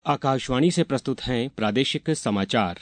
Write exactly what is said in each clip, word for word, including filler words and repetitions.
आकाशवाणी से प्रस्तुत हैं प्रादेशिक समाचार।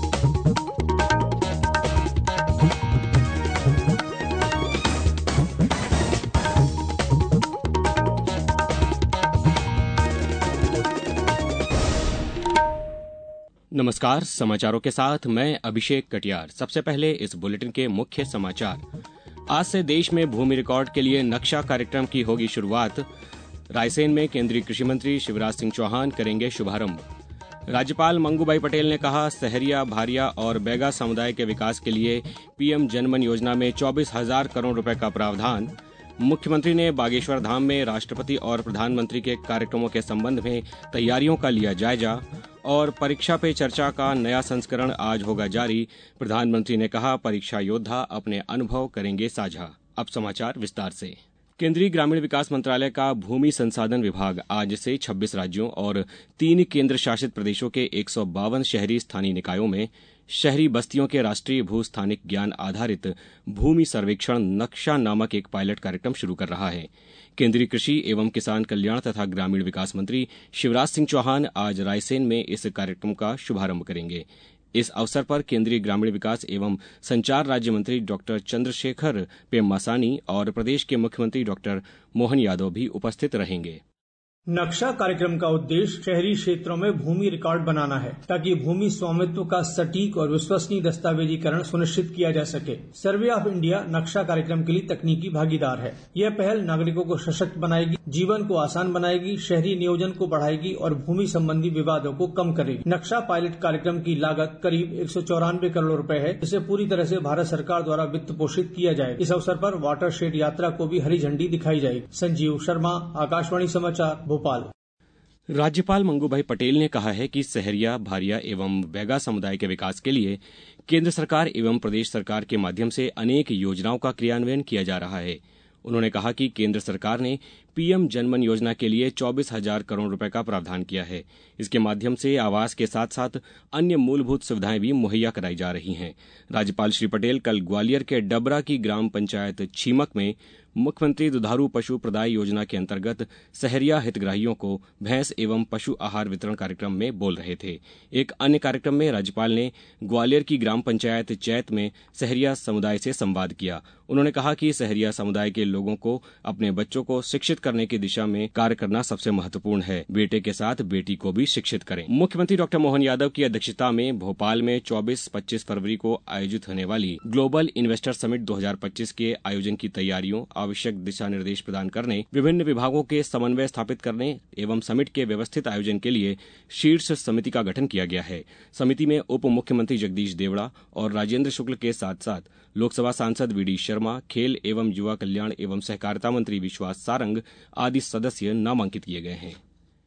नमस्कार, समाचारों के साथ मैं अभिषेक कटियार। सबसे पहले इस बुलेटिन के मुख्य समाचार। आज से देश में भूमि रिकॉर्ड के लिए नक्शा कार्यक्रम की होगी शुरुआत। रायसेन में केंद्रीय कृषि मंत्री शिवराज सिंह चौहान करेंगे शुभारंभ। राज्यपाल मंगूभाई पटेल ने कहा, सहरिया, भारिया और बैगा समुदाय के विकास के लिए पीएम जनमन योजना में चौबीस हजार करोड़ रुपए का प्रावधान। मुख्यमंत्री ने बागेश्वर धाम में राष्ट्रपति और प्रधानमंत्री के कार्यक्रमों के संबंध में तैयारियों का लिया जायजा। और परीक्षा पे चर्चा का नया संस्करण आज होगा जारी। प्रधानमंत्री ने कहा, परीक्षा योद्धा अपने अनुभव करेंगे साझा। अब समाचार विस्तार से। केंद्रीय ग्रामीण विकास मंत्रालय का भूमि संसाधन विभाग आज से छब्बीस राज्यों और तीन केंद्र शासित प्रदेशों के एक सौ बावन शहरी स्थानीय निकायों में शहरी बस्तियों के राष्ट्रीय भू स्थानिक ज्ञान आधारित भूमि सर्वेक्षण नक्शा नामक एक पायलट कार्यक्रम शुरू कर रहा है। केंद्रीय कृषि एवं किसान कल्याण तथा ग्रामीण विकास मंत्री शिवराज सिंह चौहान आज रायसेन में इस कार्यक्रम का शुभारंभ करेंगे। इस अवसर पर केंद्रीय ग्रामीण विकास एवं संचार राज्य मंत्री डॉक्टर चंद्रशेखर पेम्मासानी और प्रदेश के मुख्यमंत्री डॉक्टर मोहन यादव भी उपस्थित रहेंगे। नक्शा कार्यक्रम का उद्देश्य शहरी क्षेत्रों में भूमि रिकॉर्ड बनाना है, ताकि भूमि स्वामित्व का सटीक और विश्वसनीय दस्तावेजीकरण सुनिश्चित किया जा सके। सर्वे ऑफ इंडिया नक्शा कार्यक्रम के लिए तकनीकी भागीदार है। यह पहल नागरिकों को सशक्त बनाएगी, जीवन को आसान बनाएगी, शहरी नियोजन को बढ़ाएगी और भूमि संबंधी विवादों को कम करेगी। नक्शा पायलट कार्यक्रम की लागत करीब एक सौ चौरानवे करोड़ रुपए है, जिसे पूरी तरह से भारत सरकार द्वारा वित्त पोषित किया जाएगा। इस अवसर पर वाटर शेड यात्रा को भी हरी झंडी दिखाई जाएगी। संजीव शर्मा, आकाशवाणी समाचार, भोपाल। राज्यपाल मंगूभाई पटेल ने कहा है कि सहरिया, भारिया एवं बैगा समुदाय के विकास के लिए केंद्र सरकार एवं प्रदेश सरकार के माध्यम से अनेक योजनाओं का क्रियान्वयन किया जा रहा है। उन्होंने कहा कि केंद्र सरकार ने पीएम जनमन योजना के लिए चौबीस हजार करोड़ रुपए का प्रावधान किया है। इसके माध्यम से आवास के साथ साथ अन्य मूलभूत सुविधाएं भी मुहैया कराई जा रही हैं। राज्यपाल श्री पटेल कल ग्वालियर के डबरा की ग्राम पंचायत छीमक में मुख्यमंत्री दुधारू पशु प्रदाय योजना के अंतर्गत सहरिया हितग्राहियों को भैंस एवं पशु आहार वितरण कार्यक्रम में बोल रहे थे। एक अन्य कार्यक्रम में राज्यपाल ने ग्वालियर की ग्राम पंचायत चैत में सहरिया समुदाय से संवाद किया। उन्होंने कहा कि सहरिया समुदाय के लोगों को अपने बच्चों को शिक्षित करने की दिशा में कार्य करना सबसे महत्वपूर्ण है। बेटे के साथ बेटी को भी शिक्षित करें। मुख्यमंत्री डॉक्टर मोहन यादव की अध्यक्षता में भोपाल में चौबीस पच्चीस फरवरी को आयोजित होने वाली ग्लोबल इन्वेस्टर समिट दो हजार पच्चीस के आयोजन की तैयारियों, आवश्यक दिशा निर्देश प्रदान करने, विभिन्न विभागों के समन्वय स्थापित करने एवं समिट के व्यवस्थित आयोजन के लिए शीर्ष समिति का गठन किया गया है। समिति में उप मुख्यमंत्री जगदीश देवड़ा और राजेंद्र शुक्ल के साथ साथ लोकसभा सांसद वी डी शर्मा, खेल एवं युवा कल्याण एवं सहकारिता मंत्री विश्वास सारंग आदि सदस्य नामांकित किए गए हैं।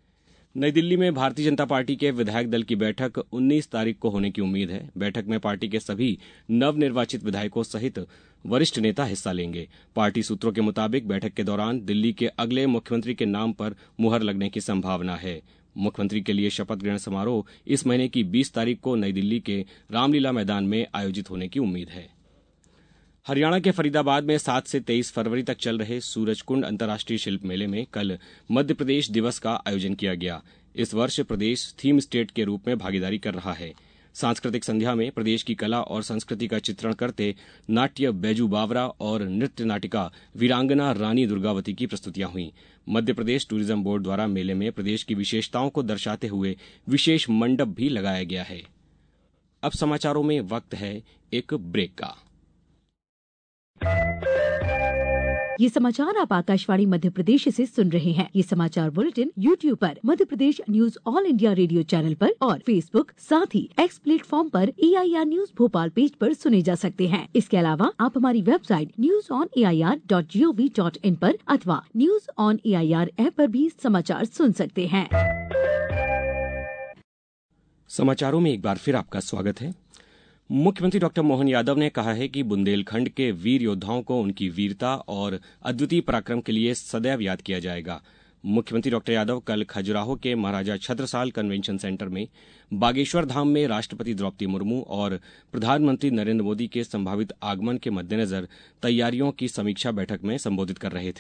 नई दिल्ली में भारतीय जनता पार्टी के विधायक दल की बैठक उन्नीस तारीख को होने की उम्मीद है। बैठक में पार्टी के सभी नवनिर्वाचित विधायकों सहित वरिष्ठ नेता हिस्सा लेंगे। पार्टी सूत्रों के मुताबिक बैठक के दौरान दिल्ली के अगले मुख्यमंत्री के नाम पर मुहर लगने की संभावना है। मुख्यमंत्री के लिए शपथ ग्रहण समारोह इस महीने की बीस तारीख को नई दिल्ली के रामलीला मैदान में आयोजित होने की उम्मीद है। हरियाणा के फरीदाबाद में सात से तेईस फरवरी तक चल रहे सूरजकुंड अंतर्राष्ट्रीय शिल्प मेले में कल मध्य प्रदेश दिवस का आयोजन किया गया। इस वर्ष प्रदेश थीम स्टेट के रूप में भागीदारी कर रहा है। सांस्कृतिक संध्या में प्रदेश की कला और संस्कृति का चित्रण करते नाट्य बैजू बावरा और नृत्य नाटिका वीरांगना रानी दुर्गावती की प्रस्तुतियां हुई। मध्य प्रदेश टूरिज्म बोर्ड द्वारा मेले में प्रदेश की विशेषताओं को दर्शाते हुए विशेष मंडप भी लगाया गया है। अब समाचारों में वक्त है एक ब्रेक का। ये समाचार आप आकाशवाणी मध्य प्रदेश से सुन रहे हैं। ये समाचार बुलेटिन यूट्यूब पर Madhya Pradesh news all India radio channel पर और फेसबुक साथ ही एक्स प्लेटफॉर्म पर A I R news Bhopal page पर सुने जा सकते हैं। इसके अलावा आप हमारी website news on A I R dot G O V dot in पर अथवा news on A I R app पर भी समाचार सुन सकते हैं। समाचारों में एक बार फिर आपका स्वागत है। मुख्यमंत्री डॉक्टर मोहन यादव ने कहा है कि बुंदेलखंड के वीर योद्धाओं को उनकी वीरता और अद्वितीय पराक्रम के लिए सदैव याद किया जाएगा। मुख्यमंत्री डॉक्टर यादव कल खजुराहो के महाराजा छत्रसाल कन्वेंशन सेंटर में बागेश्वर धाम में राष्ट्रपति द्रौपदी मुर्मू और प्रधानमंत्री नरेंद्र मोदी के संभावित आगमन के मद्देनजर तैयारियों की समीक्षा बैठक में संबोधित कर रहे थे।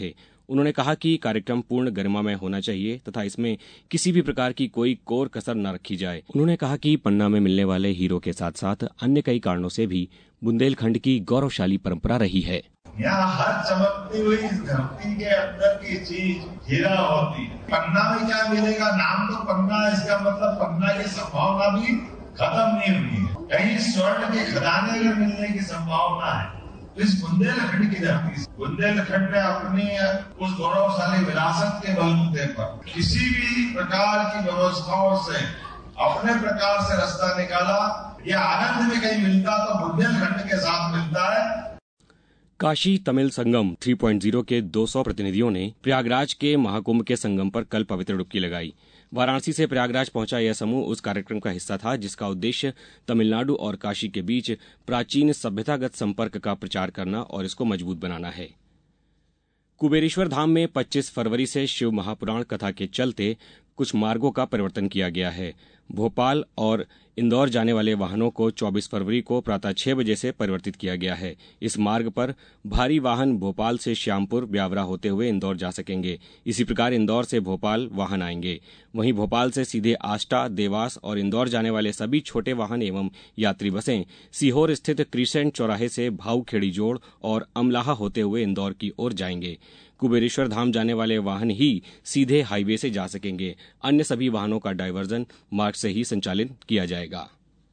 उन्होंने कहा कि कार्यक्रम पूर्ण गरिमामय होना चाहिए तथा इसमें किसी भी प्रकार की कोई कोर कसर न रखी जाए। उन्होंने कहा कि पन्ना में मिलने वाले हीरो के साथ साथ अन्य कई कारणों से भी बुंदेलखंड की गौरवशाली परंपरा रही है। यहाँ हर चमकती हुई इस धरती के अंदर की चीज हीरा होती है। पन्ना में क्या मिलेगा? नाम तो पन्ना है, इसका मतलब पन्ना की संभावना भी खत्म नहीं हुई है। कहीं स्वर्ण के खजाने में मिलने की संभावना है। तो इस बुंदेलखंड की धरती, बुंदेलखंड ने अपनी उस गौरवशाली विरासत के बलबूते पर किसी भी प्रकार की व्यवस्थाओं से अपने प्रकार से रास्ता निकाला। यह आनंद में कहीं मिलता तो बुंदेलखंड के साथ मिलता है। काशी तमिल संगम तीन पॉइंट ज़ीरो के दो सौ प्रतिनिधियों ने प्रयागराज के महाकुंभ के संगम पर कल पवित्र डुबकी लगाई। वाराणसी से प्रयागराज पहुंचा यह समूह उस कार्यक्रम का हिस्सा था जिसका उद्देश्य तमिलनाडु और काशी के बीच प्राचीन सभ्यतागत संपर्क का प्रचार करना और इसको मजबूत बनाना है। कुबेरेश्वर धाम में पच्चीस फरवरी से शिव महापुराण कथा के चलते कुछ मार्गों का परिवर्तन किया गया है। भोपाल और इंदौर जाने वाले वाहनों को चौबीस फरवरी को प्रातः छह बजे से परिवर्तित किया गया है। इस मार्ग पर भारी वाहन भोपाल से श्यामपुर ब्यावरा होते हुए इंदौर जा सकेंगे। इसी प्रकार इंदौर से भोपाल वाहन आएंगे। वहीं भोपाल से सीधे आष्टा, देवास और इंदौर जाने वाले सभी छोटे वाहन एवं यात्री बसें सीहोर स्थित क्रिसेंट चौराहे से भाऊखेड़ी जोड़ और अमलाहा होते हुए इंदौर की ओर जाएंगे। कुबेरेश्वर धाम जाने वाले वाहन ही सीधे हाईवे से जा सकेंगे। अन्य सभी वाहनों का डायवर्जन मार्ग से ही संचालित किया जाएगा।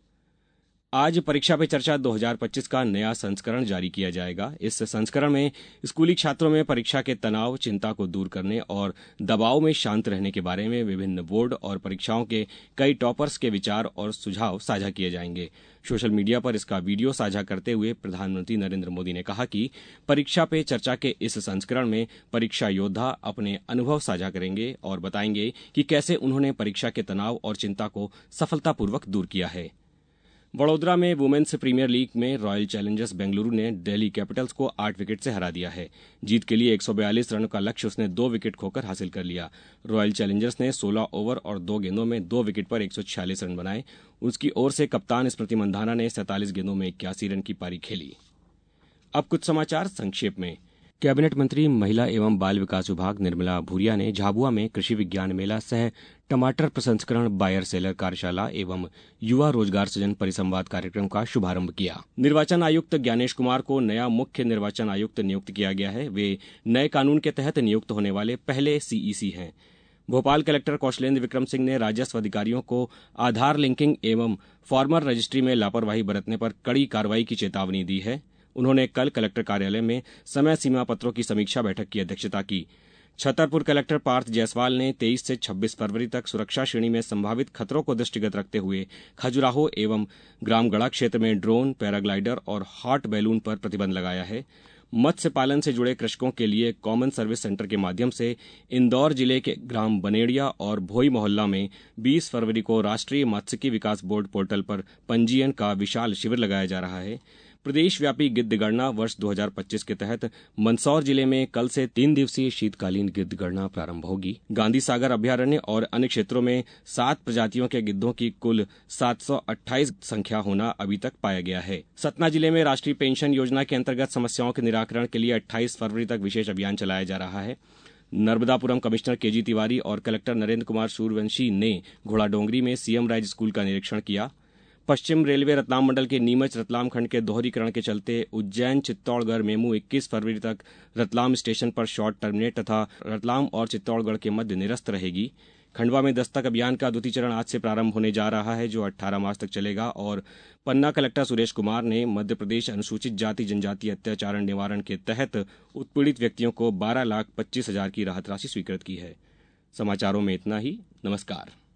आज परीक्षा पे चर्चा दो हज़ार पच्चीस का नया संस्करण जारी किया जाएगा। इस संस्करण में स्कूली छात्रों में परीक्षा के तनाव, चिंता को दूर करने और दबाव में शांत रहने के बारे में विभिन्न बोर्ड और परीक्षाओं के कई टॉपर्स के विचार और सुझाव साझा किए जाएंगे। सोशल मीडिया पर इसका वीडियो साझा करते हुए प्रधानमंत्री नरेंद्र मोदी ने कहा कि परीक्षा पे चर्चा के इस संस्करण में परीक्षा योद्धा अपने अनुभव साझा करेंगे और बताएंगे कि कैसे उन्होंने परीक्षा के तनाव और चिंता को सफलतापूर्वक दूर किया है। वडोदरा में वुमेन्स प्रीमियर लीग में रॉयल चैलेंजर्स बेंगलुरु ने दिल्ली कैपिटल्स को आठ विकेट से हरा दिया है। जीत के लिए एक सौ बयालीस रन का लक्ष्य उसने दो विकेट खोकर हासिल कर लिया। रॉयल चैलेंजर्स ने सोलह ओवर और दो गेंदों में दो विकेट पर एक सौ छियालीस रन बनाए। उसकी ओर से कप्तान स्मृति मंधाना ने सैंतालीस गेंदों में इक्यासी रन की पारी खेली। अब कुछ समाचार संक्षेप में। कैबिनेट मंत्री महिला एवं बाल विकास विभाग निर्मला भूरिया ने झाबुआ में कृषि विज्ञान मेला सह टमाटर प्रसंस्करण बायर सेलर कार्यशाला एवं युवा रोजगार सृजन परिसंवाद कार्यक्रम का शुभारंभ किया। निर्वाचन आयुक्त ज्ञानेश कुमार को नया मुख्य निर्वाचन आयुक्त नियुक्त किया गया है। वे नए कानून के तहत नियुक्त होने वाले पहले सीईसी हैं। भोपाल कलेक्टर कौशलेंद्र विक्रम सिंह ने राजस्व अधिकारियों को आधार लिंकिंग एवं फार्मर रजिस्ट्री में लापरवाही बरतने पर कड़ी कार्रवाई की चेतावनी दी है। उन्होंने कल कलेक्टर कार्यालय में समय सीमा पत्रों की समीक्षा बैठक की अध्यक्षता की। छतरपुर कलेक्टर पार्थ जायसवाल ने तेईस से छब्बीस फरवरी तक सुरक्षा श्रेणी में संभावित खतरों को दृष्टिगत रखते हुए खजुराहो एवं ग्रामगढ़ा क्षेत्र में ड्रोन, पैराग्लाइडर और हॉट बैलून पर प्रतिबंध लगाया है। मत्स्य पालन से जुड़े कृषकों के लिए कॉमन सर्विस सेंटर के माध्यम से इंदौर जिले के ग्राम बनेड़िया और भोई मोहल्ला में बीस फरवरी को राष्ट्रीय मात्स्यिकी विकास बोर्ड पोर्टल पर पंजीयन का विशाल शिविर लगाया जा रहा है। प्रदेश व्यापी गिद्ध गणना वर्ष दो हज़ार पच्चीस के तहत मंदसौर जिले में कल से तीन दिवसीय शीतकालीन गिद्ध गणना प्रारंभ होगी। गांधी सागर अभयारण्य और अन्य क्षेत्रों में सात प्रजातियों के गिद्धों की कुल सात सौ अट्ठाईस संख्या होना अभी तक पाया गया है। सतना जिले में राष्ट्रीय पेंशन योजना के अंतर्गत समस्याओं के निराकरण के लिए अट्ठाईस फरवरी तक विशेष अभियान चलाया जा रहा है। नर्मदापुरम कमिश्नर केजी तिवारी और कलेक्टर नरेंद्र कुमार सूर्यवंशी ने घोड़ाडोंगरी में सीएम राइज स्कूल का निरीक्षण किया। पश्चिम रेलवे रतलाम मंडल के नीमच रतलाम खंड के दोहरीकरण के चलते उज्जैन चित्तौड़गढ़ मेमू इक्कीस फरवरी तक रतलाम स्टेशन पर शॉर्ट टर्मिनेट तथा रतलाम और चित्तौड़गढ़ के मध्य निरस्त रहेगी। खंडवा में दस्तक अभियान का द्वितीय चरण आज से प्रारंभ होने जा रहा है, जो अठारह मार्च तक चलेगा। और पन्ना कलेक्टर सुरेश कुमार ने मध्य प्रदेश अनुसूचित जाति जनजाति अत्याचार निवारण के तहत उत्पीड़ित व्यक्तियों को बारह लाख पच्चीस हजार की राहत राशि स्वीकृत की है। समाचारों में इतना ही। नमस्कार।